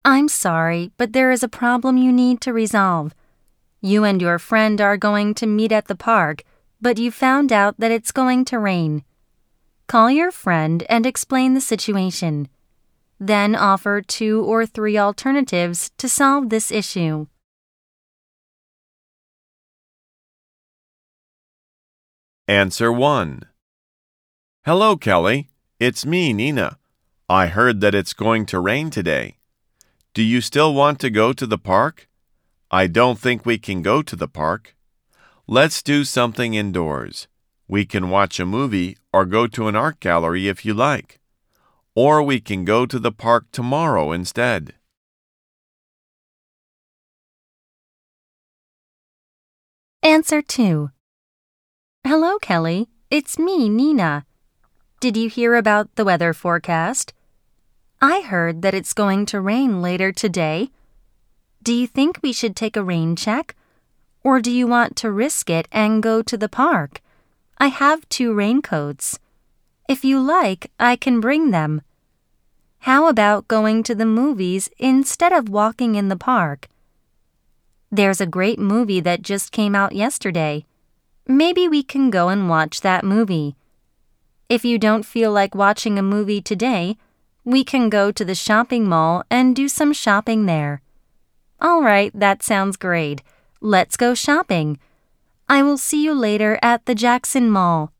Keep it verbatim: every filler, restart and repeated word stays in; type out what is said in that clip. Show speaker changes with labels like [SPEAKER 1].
[SPEAKER 1] I'm sorry, but there is a problem you need to resolve. You and your friend are going to meet at the park, but you found out that it's going to rain. Call your friend and explain the situation. Then offer two or three alternatives to solve this issue.
[SPEAKER 2] Answer one. Hello, Kelly. It's me, Nina. I heard that it's going to rain today. Do you still want to go to the park? I don't think we can go to the park. Let's do something indoors. We can watch a movie or go to an art gallery if you like. Or we can go to the park tomorrow instead.
[SPEAKER 1] Answer two. Hello, Kelly. It's me, Nina. Did you hear about the weather forecast? I heard that it's going to rain later today. Do you think we should take a rain check? Or do you want to risk it and go to the park? I have two raincoats. If you like, I can bring them. How about going to the movies instead of walking in the park? There's a great movie that just came out yesterday. Maybe we can go and watch that movie. If you don't feel like watching a movie today, we can go to the shopping mall and do some shopping there. All right, that sounds great. Let's go shopping. I will see you later at the Jackson Mall.